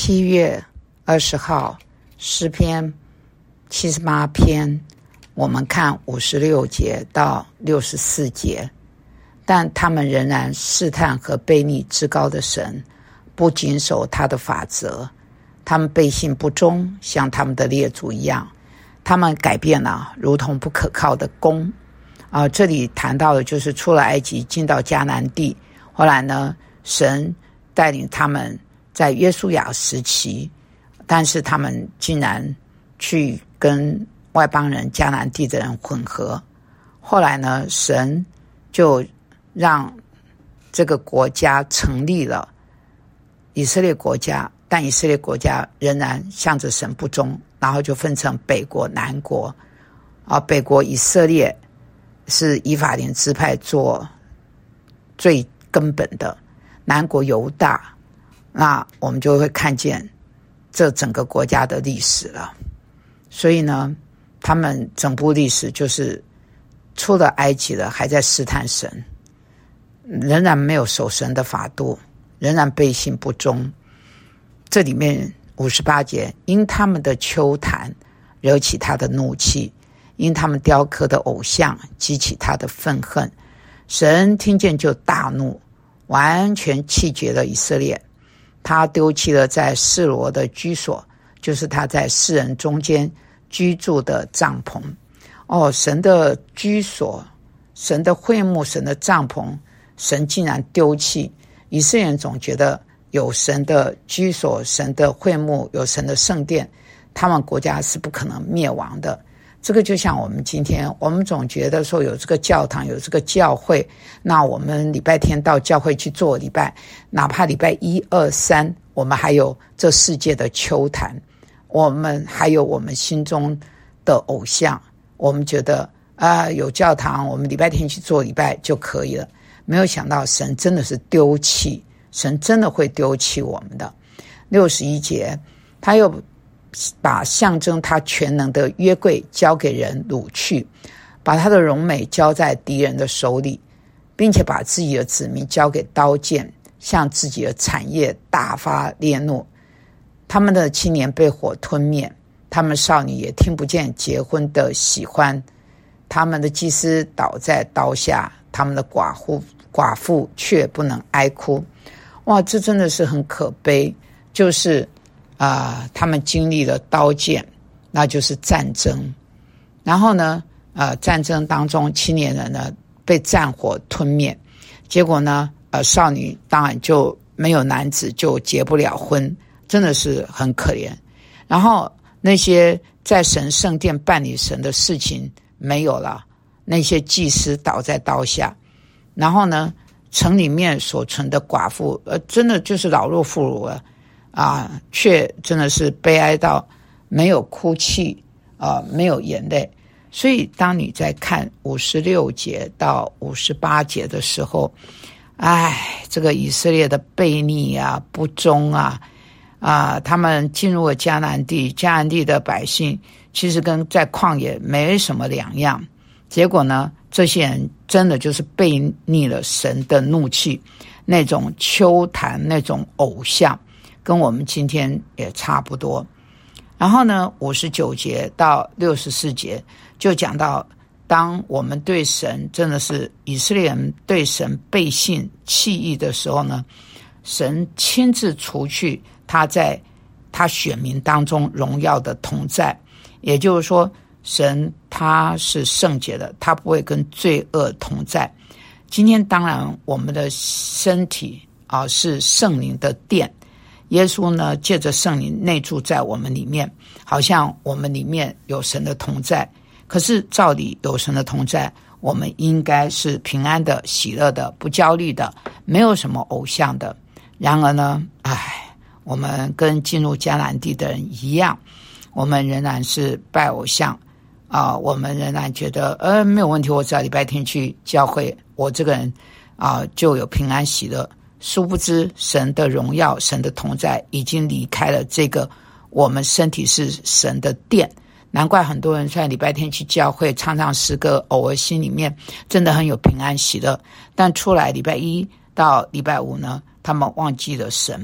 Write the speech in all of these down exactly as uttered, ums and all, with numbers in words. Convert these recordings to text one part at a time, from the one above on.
七月二十号，诗篇七十八篇，我们看五十六节到六十四节。但他们仍然试探和悖逆至高的神，不谨守他的法则。他们背信不忠，像他们的列祖一样。他们改变了，如同不可靠的弓。啊，这里谈到的就是出了埃及，进到迦南地。后来呢，神带领他们在约书亚时期，但是他们竟然去跟外邦人迦南地的人混合。后来呢，神就让这个国家成立了以色列国家，但以色列国家仍然向着神不忠，然后就分成北国南国。啊，北国以色列是以法莲支派做最根本的，南国犹大，那我们就会看见这整个国家的历史了。所以呢，他们整部历史就是出了埃及了，还在试探神，仍然没有守神的法度，仍然背信不忠。这里面五十八节，因他们的丘坛惹起他的怒气，因他们雕刻的偶像激起他的愤恨。神听见就大怒，完全弃绝了以色列。他丢弃了在示罗的居所，就是他在世人中间居住的帐篷。哦，神的居所，神的会幕，神的帐篷，神竟然丢弃。以色列人总觉得有神的居所，神的会幕，有神的圣殿，他们国家是不可能灭亡的。这个就像我们今天，我们总觉得说有这个教堂，有这个教会，那我们礼拜天到教会去做礼拜，哪怕礼拜一二三，我们还有这世界的丘坛，我们还有我们心中的偶像，我们觉得啊、呃，有教堂，我们礼拜天去做礼拜就可以了。没有想到神真的是丢弃，神真的会丢弃我们的。六十一节，他又把象征他全能的约柜交给人掳去，把他的荣美交在敌人的手里，并且把自己的子民交给刀剑，向自己的产业大发烈怒。他们的青年被火吞灭，他们少女也听不见结婚的喜欢。他们的祭司倒在刀下，他们的寡妇寡妇却不能哀哭。哇，这真的是很可悲，就是啊、呃，他们经历了刀剑，那就是战争。然后呢，呃，战争当中青年人呢被战火吞灭，结果呢，呃，少女当然就没有男子，就结不了婚，真的是很可怜。然后那些在神圣殿办理神的事情没有了，那些祭司倒在刀下。然后呢，城里面所存的寡妇，呃，真的就是老弱妇孺了啊，却真的是悲哀到没有哭泣，啊、呃，没有眼泪。所以，当你在看五十六节到五十八节的时候，哎，这个以色列的悖逆啊、不忠啊，啊，他们进入了迦南地，迦南地的百姓其实跟在旷野没什么两样。结果呢，这些人真的就是悖逆了神的怒气，那种丘坛，那种偶像，跟我们今天也差不多。然后呢，五十九节到六十四节就讲到，当我们对神真的是以色列人对神背信弃义的时候呢，神亲自除去他在他选民当中荣耀的同在。也就是说，神他是圣洁的，他不会跟罪恶同在。今天当然我们的身体啊是圣灵的殿，耶稣呢借着圣灵内住在我们里面，好像我们里面有神的同在。可是照理有神的同在，我们应该是平安的、喜乐的、不焦虑的，没有什么偶像的。然而呢，唉，我们跟进入迦南地的人一样，我们仍然是拜偶像啊、呃，我们仍然觉得呃没有问题，我只要礼拜天去教会，我这个人啊、呃、就有平安喜乐。殊不知神的荣耀、神的同在已经离开了这个我们身体是神的殿。难怪很多人虽然礼拜天去教会唱唱诗歌，偶尔心里面真的很有平安喜乐，但出来礼拜一到礼拜五呢，他们忘记了神，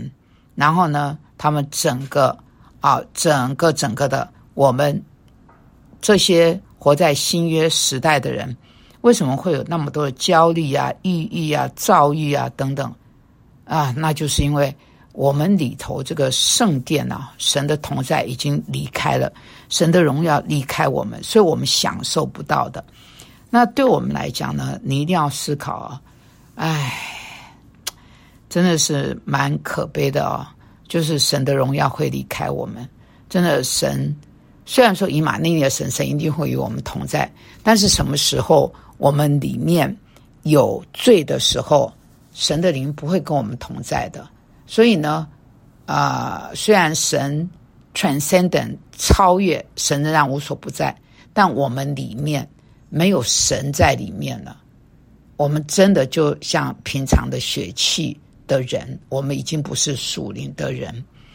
然后呢，他们整个啊，整个整个的，我们这些活在新约时代的人，为什么会有那么多的焦虑啊、抑郁啊、躁郁啊等等啊？那就是因为我们里头这个圣殿啊，神的同在已经离开了，神的荣耀离开我们，所以我们享受不到的。那对我们来讲呢，你一定要思考啊，哎。真的是蛮可悲的哦，就是神的荣耀会离开我们。真的，神虽然说以马内利的神，神一定会与我们同在，但是什么时候我们里面有罪的时候，神的灵不会跟我们同在的。所以呢，啊、呃，虽然神 transcendent 超越，神仍然无所不在，但我们里面没有神在里面了，我们真的就像平常的血气的人，我们已经不是属灵的人。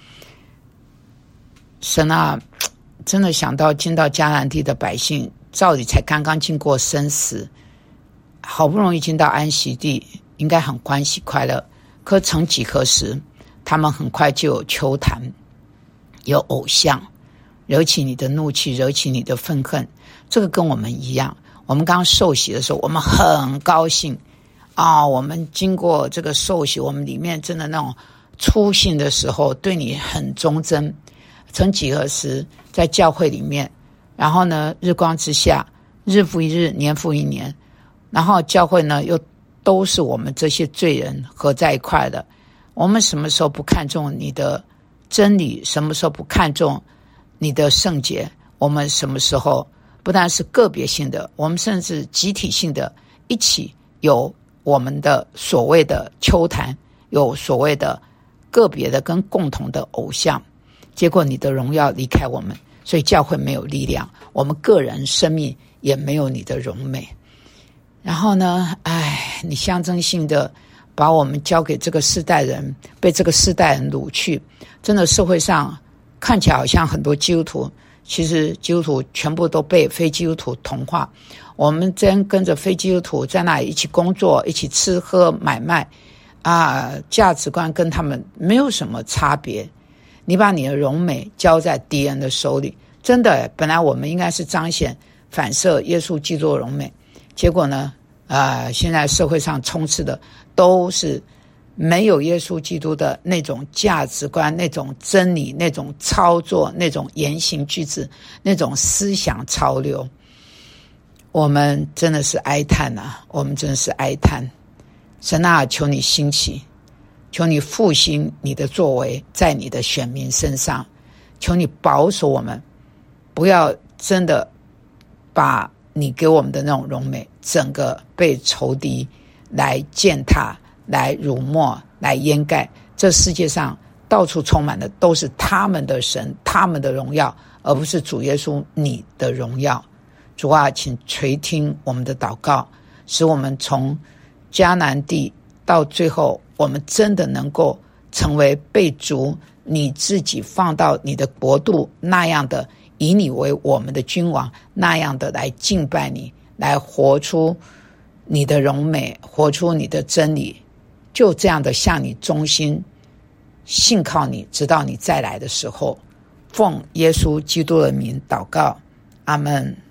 神啊，真的想到进到迦南地的百姓，照理才刚刚经过生死，好不容易进到安息地，应该很欢喜快乐。可曾几何时，他们很快就有邱坛，有偶像，惹起你的怒气，惹起你的愤恨。这个跟我们一样，我们刚受洗的时候，我们很高兴啊、哦，我们经过这个受洗，我们里面真的那种初信的时候，对你很忠贞。曾几何时，在教会里面，然后呢，日光之下，日复一日，年复一年，然后教会呢，又都是我们这些罪人合在一块的。我们什么时候不看重你的真理？什么时候不看重你的圣洁？我们什么时候不但是个别性的，我们甚至集体性的一起有我们的所谓的邱坛，有所谓的个别的跟共同的偶像，结果你的荣耀离开我们，所以教会没有力量，我们个人生命也没有你的荣美。然后呢，哎，你象征性的把我们交给这个世代人，被这个世代人掳去。真的，社会上看起来好像很多基督徒，其实基督徒全部都被非基督徒同化。我们真跟着非基督徒在那里一起工作，一起吃喝买卖啊，价值观跟他们没有什么差别。你把你的荣美交在敌人的手里，真的，本来我们应该是彰显反射耶稣基督的荣美，结果呢，呃，现在社会上充斥的都是没有耶稣基督的那种价值观、那种真理、那种操作、那种言行举止、那种思想潮流。我们真的是哀叹啊，我们真的是哀叹。神啊，求你兴起，求你复兴你的作为在你的选民身上，求你保守我们，不要真的把你给我们的那种荣美整个被仇敌来践踏，来辱没，来掩盖。这世界上到处充满的都是他们的神，他们的荣耀，而不是主耶稣你的荣耀。主啊，请垂听我们的祷告，使我们从迦南地到最后，我们真的能够成为被主你自己放到你的国度那样的，以你为我们的君王，那样的来敬拜你，来活出你的荣美，活出你的真理，就这样的向你忠心，信靠你，直到你再来的时候。奉耶稣基督的名祷告，阿们。